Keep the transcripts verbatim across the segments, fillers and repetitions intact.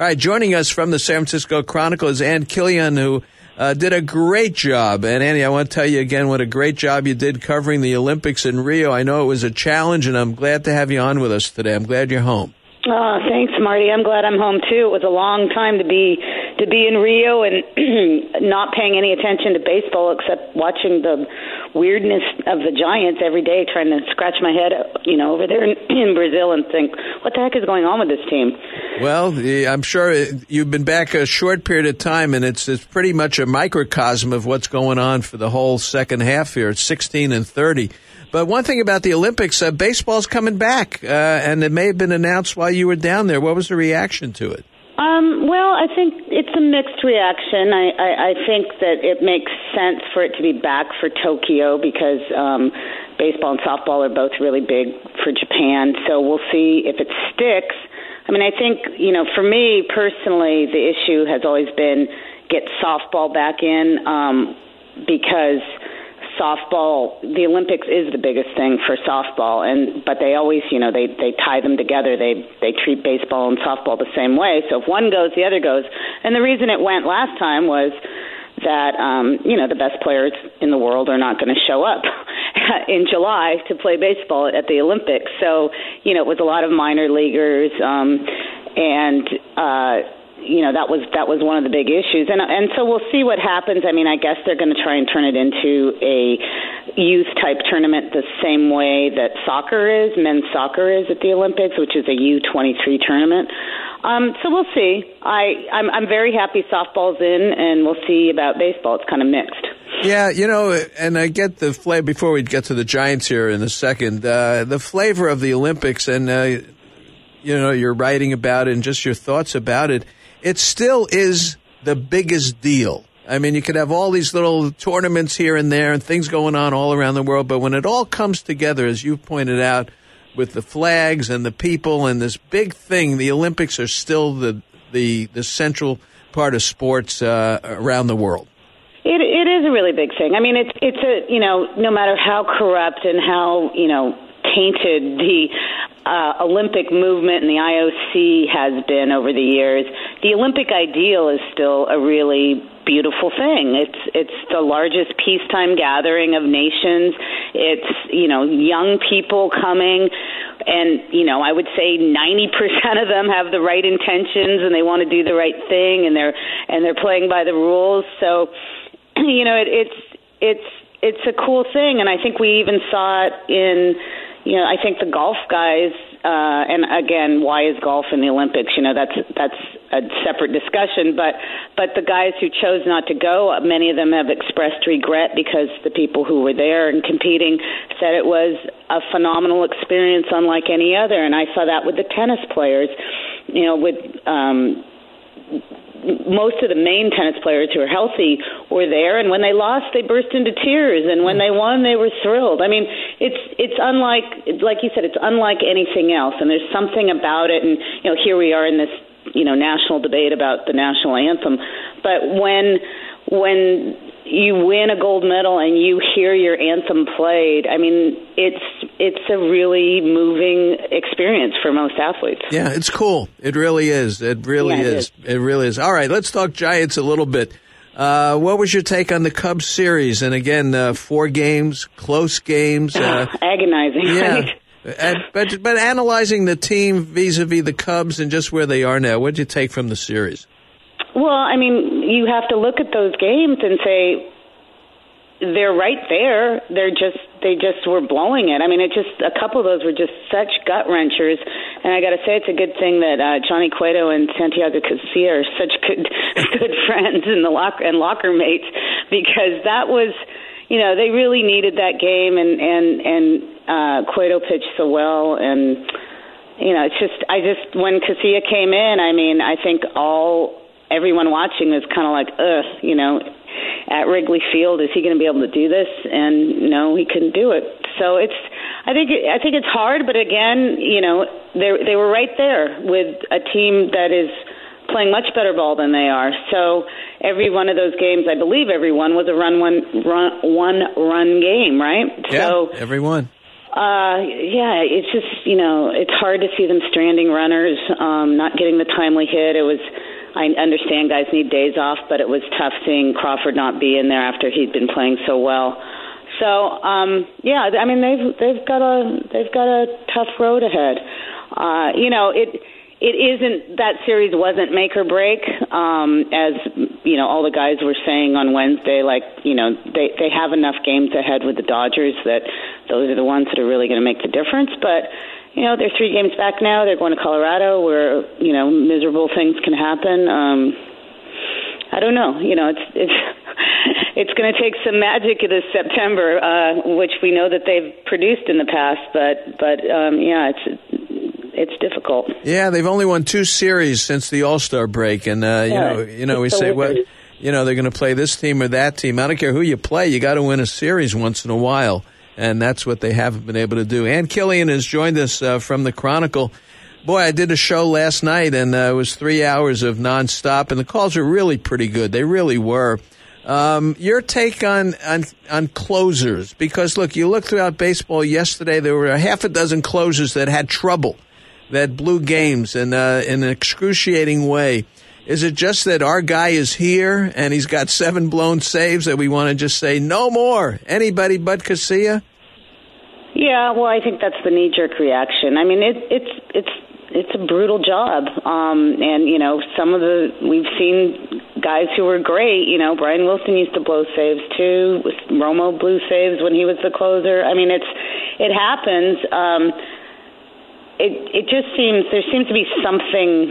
All right, joining us from the San Francisco Chronicle is Ann Killian, who uh, did a great job. And, Annie, I want to tell you again what a great job you did covering the Olympics in Rio. I know it was a challenge, and I'm glad to have you on with us today. I'm glad you're home. Oh, thanks, Marty. I'm glad I'm home, too. It was a long time to be to be in Rio and not paying any attention to baseball except watching the weirdness of the Giants every day, trying to scratch my head, you know, over there in, in Brazil and think, what the heck is going on with this team? Well, I'm sure you've been back a short period of time, and it's, it's pretty much a microcosm of what's going on for the whole second half here. It's sixteen and thirty. But one thing about the Olympics, uh, baseball's coming back, uh, and it may have been announced while you were down there. What was the reaction to it? Um, well, I think it's a mixed reaction. I, I, I think that it makes sense for it to be back for Tokyo because um, baseball and softball are both really big for Japan. So we'll see if it sticks. I mean, I think, you know, for me personally, the issue has always been get softball back in um, because softball, the Olympics is the biggest thing for softball, and but they always, you know, they they tie them together. They they treat baseball and softball the same way. So if one goes, the other goes. And the reason it went last time was that um, you know, the best players in the world are not going to show up in July to play baseball at the Olympics. So you know, it was a lot of minor leaguers um, and. Uh, You know, that was that was one of the big issues. And and so we'll see what happens. I mean, I guess they're going to try and turn it into a youth-type tournament the same way that soccer is, men's soccer is at the Olympics, which is a U twenty-three tournament. Um, so we'll see. I, I'm, I'm very happy softball's in, and we'll see about baseball. It's kind of mixed. Yeah, you know, and I get the flavor, before we get to the Giants here in a second, uh, the flavor of the Olympics, and, uh, you know, you're writing about it and just your thoughts about it. It still is the biggest deal. I mean, you could have all these little tournaments here and there and things going on all around the world, but when it all comes together, as you pointed out, with the flags and the people and this big thing, the Olympics are still the the, the central part of sports uh, around the world. It it is a really big thing. I mean, it's it's a, you know, no matter how corrupt and how, you know, tainted the uh, Olympic movement and the I O C has been over the years, the Olympic ideal is still a really beautiful thing. It's it's the largest peacetime gathering of nations. It's, you know, young people coming, and, you know, I would say ninety percent of them have the right intentions and they want to do the right thing, and they're and they're playing by the rules. So, you know, it, it's it's it's a cool thing, and I think we even saw it in, you know, I think the golf guys, uh, and again, why is golf in the Olympics? You know, that's that's a separate discussion. But but the guys who chose not to go, many of them have expressed regret because the people who were there and competing said it was a phenomenal experience unlike any other. And I saw that with the tennis players, you know, with um, most of the main tennis players who are healthy were there, and when they lost, they burst into tears, and when they won, they were thrilled. I mean, it's it's unlike, like you said, it's unlike anything else, and there's something about it. And, you know, here we are in this, you know, national debate about the national anthem, but when when you win a gold medal and you hear your anthem played, I mean, it's it's a really moving experience for most athletes. Yeah, it's cool. It really is. It really yeah, it is. is. It really is. All right, let's talk Giants a little bit. Uh, what was your take on the Cubs series? And again, uh, four games, close games. Uh, Agonizing, yeah. right? And, but, but analyzing the team vis-a-vis the Cubs and just where they are now, what did you take from the series? Well, I mean, you have to look at those games and say, they're right there. They're just they just were blowing it. I mean, it just a couple of those were just such gut wrenchers. And I got to say, it's a good thing that uh, Johnny Cueto and Santiago Casilla are such good good friends and the locker and locker mates, because that was, you know, they really needed that game. And and and uh, Cueto pitched so well, and you know, it's just I just when Casilla came in, I mean, I think all everyone watching was kind of like, ugh, you know. At Wrigley Field, is he going to be able to do this? And no, he couldn't do it. So it's, I think, I think it's hard. But again, you know, they they were right there with a team that is playing much better ball than they are. So every one of those games, I believe every one was a run one run one run game, right? Yeah, so every one. Uh, yeah, it's just, you know, it's hard to see them stranding runners, um, not getting the timely hit. It was, I understand guys need days off, but it was tough seeing Crawford not be in there after he'd been playing so well. So, um, yeah, I mean, they've they've got a they've got a tough road ahead. Uh, you know, it it isn't that series wasn't make or break, um, as you know, all the guys were saying on Wednesday. Like, you know, they they have enough games ahead with the Dodgers that those are the ones that are really going to make the difference. But, you know, they're three games back now. They're going to Colorado where, you know, miserable things can happen. Um, I don't know. You know, it's it's it's going to take some magic this September, uh, which we know that they've produced in the past. But, but um, yeah, it's it's difficult. Yeah, they've only won two series since the All-Star break. And, uh, you yeah, know, you know, we say, well, you know, they're going to play this team or that team. I don't care who you play. You got to win a series once in a while. And that's what they haven't been able to do. Ann Killian has joined us uh, from the Chronicle. Boy, I did a show last night, and uh, it was three hours of nonstop, and the calls were really pretty good. They really were. Um, your take on, on on closers, because, look, you look throughout baseball yesterday, there were a half a dozen closers that had trouble, that blew games in, uh, in an excruciating way. Is it just that our guy is here, and he's got seven blown saves, that we want to just say, no more, anybody but Casilla? Yeah, well, I think that's the knee-jerk reaction. I mean, it, it's it's it's a brutal job, um, and you know, some of the we've seen guys who were great. You know, Brian Wilson used to blow saves too. Romo blew saves when he was the closer. I mean, it's it happens. Um, it it just seems there seems to be something.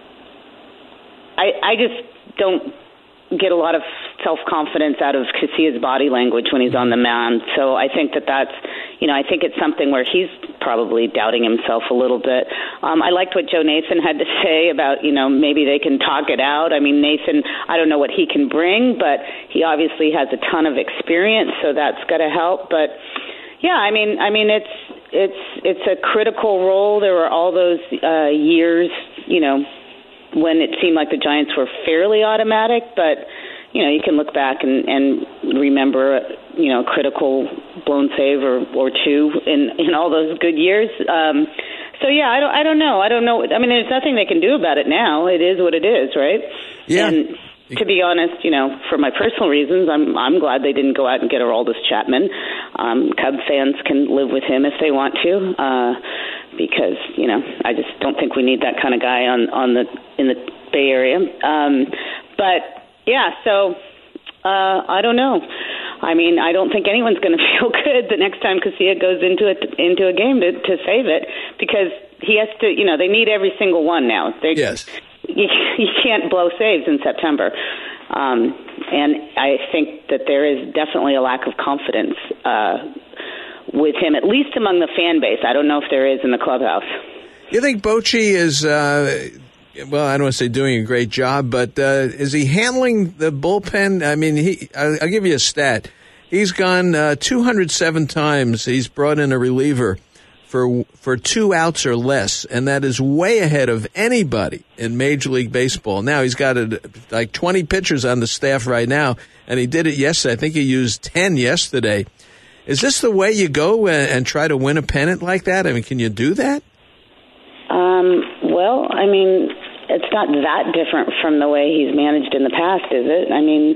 I I just don't get a lot of self-confidence out of Casilla's body language when he's on the mound. So I think that that's, you know, I think it's something where he's probably doubting himself a little bit. Um, I liked what Joe Nathan had to say about, you know, maybe they can talk it out. I mean, Nathan, I don't know what he can bring, but he obviously has a ton of experience, so that's got to help. But yeah, I mean, I mean, it's it's it's a critical role. There were all those uh, years, you know, when it seemed like the Giants were fairly automatic, but, you know, you can look back and, and remember, you know, a critical blown save or, or two in, in all those good years. Um, so, yeah, I don't I don't know. I don't know. I mean, there's nothing they can do about it now. It is what it is, right? Yeah. And to be honest, you know, for my personal reasons, I'm I'm glad they didn't go out and get Aroldis Chapman. Um, Cub fans can live with him if they want to. Uh because, you know, I just don't think we need that kind of guy on, on the in the Bay Area. Um, but, yeah, so uh, I don't know. I mean, I don't think anyone's going to feel good the next time Casilla goes into a, into a game to, to save it, because he has to, you know, they need every single one now. They, yes. You, you can't blow saves in September. Um, and I think that there is definitely a lack of confidence uh with him, at least among the fan base. I don't know if there is in the clubhouse. You think Bochy is, uh, well, I don't want to say doing a great job, but uh, is he handling the bullpen? I mean, he. I'll, I'll give you a stat. He's gone uh, two hundred seven times. He's brought in a reliever for for two outs or less, and that is way ahead of anybody in Major League Baseball. Now he's got a, like twenty pitchers on the staff right now, and he did it yesterday. I think he used ten yesterday. Is this the way you go and, and try to win a pennant like that? I mean, can you do that? Um, well, I mean, it's not that different from the way he's managed in the past, is it? I mean,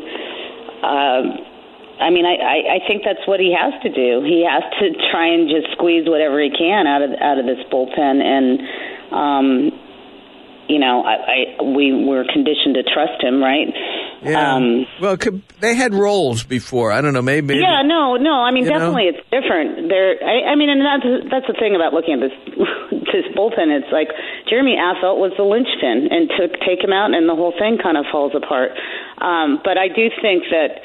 uh, I mean, I, I, I think that's what he has to do. He has to try and just squeeze whatever he can out of out of this bullpen, and um, you know, I, I we were conditioned to trust him, right? Yeah. Um, well, could, they had roles before. I don't know, maybe. Yeah, no, no. I mean, definitely, know? It's different. There, I, I mean, and that's that's the thing about looking at this this bullpen. It's like Jeremy Affeldt was the linchpin, and to take him out, and the whole thing kind of falls apart. Um, but I do think that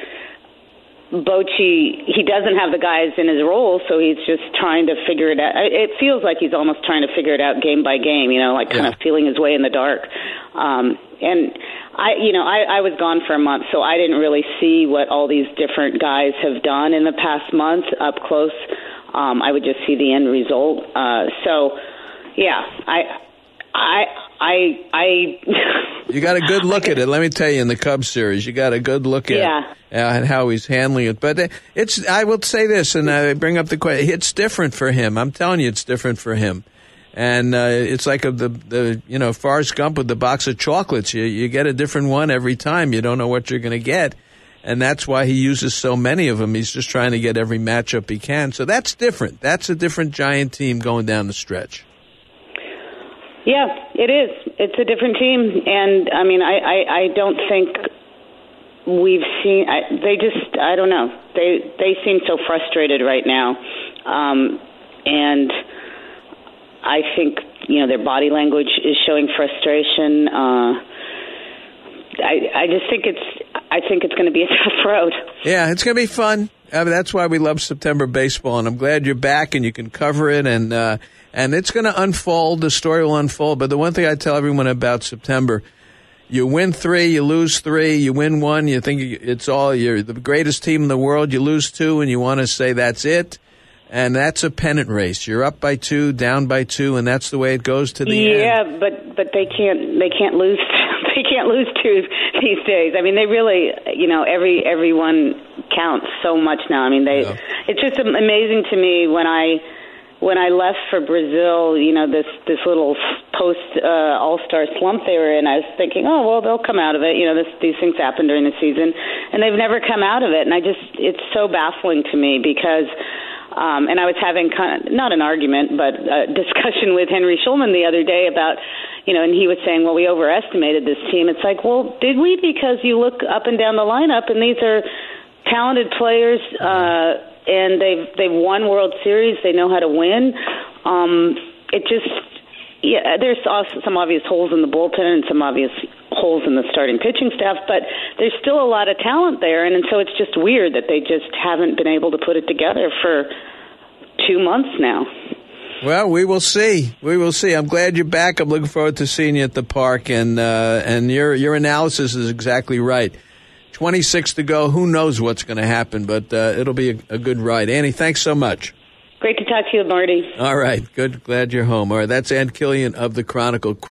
Bochy, he doesn't have the guys in his role, so he's just trying to figure it out. It feels like he's almost trying to figure it out game by game, you know, like kind yeah. of feeling his way in the dark. Um, and I, you know, I, I was gone for a month, so I didn't really see what all these different guys have done in the past month up close. Um, I would just see the end result. Uh, so, yeah, I, I, I, I You got a good look at it. Let me tell you, in the Cubs series, you got a good look at yeah. uh, at how he's handling it. But it's, I will say this, and I bring up the question, it's different for him. I'm telling you, it's different for him. And uh, it's like a, the, the, you know, Forrest Gump with the box of chocolates. You, you get a different one every time. You don't know what you're going to get. And that's why he uses so many of them. He's just trying to get every matchup he can. So that's different. That's a different Giant team going down the stretch. Yeah, it is. It's a different team, and I mean, I, I, I don't think we've seen. I, they just, I don't know. They they seem so frustrated right now, um, and I think you know their body language is showing frustration. Uh, I I just think it's I think it's going to be a tough road. Yeah, it's going to be fun. I mean, that's why we love September baseball, and I'm glad you're back and you can cover it, and uh, and it's going to unfold. The story will unfold. But the one thing I tell everyone about September, you win three, you lose three, you win one, you think it's all, you're the greatest team in the world, you lose two, and you want to say that's it. And that's a pennant race. You're up by two, down by two, and that's the way it goes to the yeah, end. Yeah, but but they can't they can't lose they can't lose two these days. I mean, they really you know every everyone counts so much now. I mean, they yeah. It's just amazing to me when I when I left for Brazil. You know, this this little post uh, All-Star slump they were in. I was thinking, oh well, they'll come out of it. You know, this, these things happen during the season, and they've never come out of it. And I just it's so baffling to me because. Um, and I was having kind of, not an argument, but a discussion with Henry Schulman the other day about, you know, and he was saying, well, we overestimated this team. It's like, well, did we? Because you look up and down the lineup, and these are talented players, uh, and they've they've won World Series. They know how to win. Um, it just, yeah, there's also some obvious holes in the bullpen and some obvious holes in the starting pitching staff, but there's still a lot of talent there, and, and so it's just weird that they just haven't been able to put it together for two months now. Well, we will see. We will see. I'm glad you're back. I'm looking forward to seeing you at the park, and uh, and your your analysis is exactly right. twenty-six to go. Who knows what's going to happen, but uh, it'll be a, a good ride. Annie, thanks so much. Great to talk to you, Marty. All right. Good. Glad you're home. All right. That's Ann Killian of the Chronicle.